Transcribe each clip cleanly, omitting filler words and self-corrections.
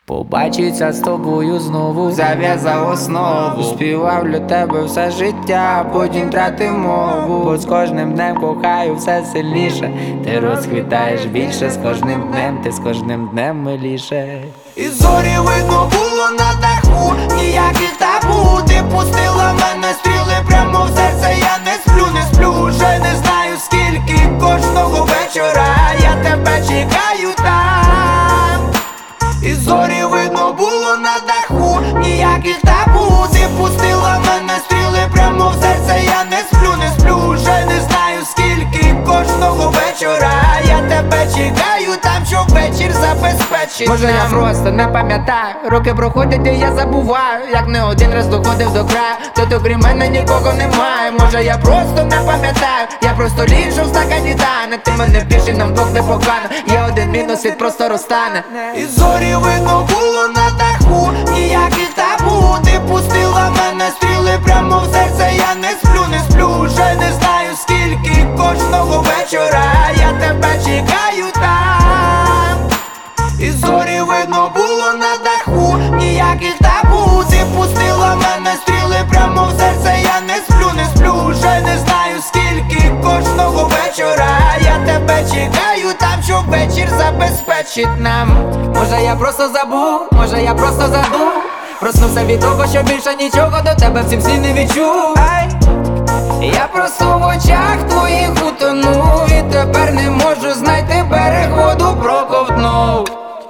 Побачиться з тобою знову, зав'язав основу, співав для тебе все життя, потім втратив мову. Бо з кожним днем кохаю все сильніше, ти розквітаєш більше, з кожним днем, ти з кожним днем миліше. І зорі видно було на даху, ніяких табу. Ти пустила мене стріли прямо в серце, я не сплю, вже не знаю скільки. Кожного вечора я тебе чекаю там. І зорі видно було на даху, ніяких табу. Ти пустила мене стріли прямо в серце, я не сплю, вже не знаю скільки. Кожного вечора я тебе чекаю там, щоб вечір забезпечить. Може я просто не пам'ятаю, роки проходять і я забуваю, як не один раз доходив до краю, тут окрім мене нікого немає. Може я просто не пам'ятаю, я просто ліжу в стакані тане. Ти мене більше, нам двох не погано, є один мінус, світ просто розтане. І зорі видно було на даху, ніяких табу. Ти пустила мене стріли прямо в серце, я не сплю, вже не знаю скільки. Кожного вечора я тебе чекаю там. І зорі видно було на даху, ніяких табу. Ти пустила мене стріли прямо в серце, я не сплю, вже не знаю скільки. Кожного вечора я тебе чекаю там, щоб вечір забезпечить нам. Може я просто забув, може я просто забув, проснувся від того, що більше нічого до тебе в цім сні не відчув. Я просто в очах твоїх утонув, і тепер не можу знайти берег, воду проковтнув.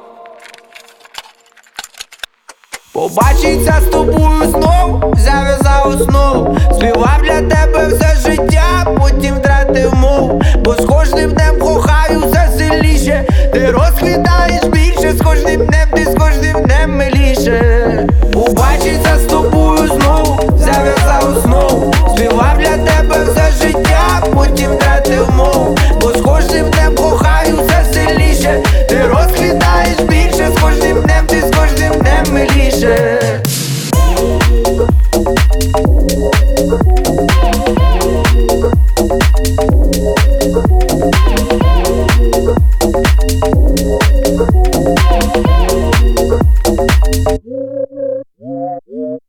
Побачиться з тобою знов, зав'язав основу, співав для тебе все життя, потім втратив мову. Бо з кожним днем кохаю все сильніше, ти розквітаєш більше.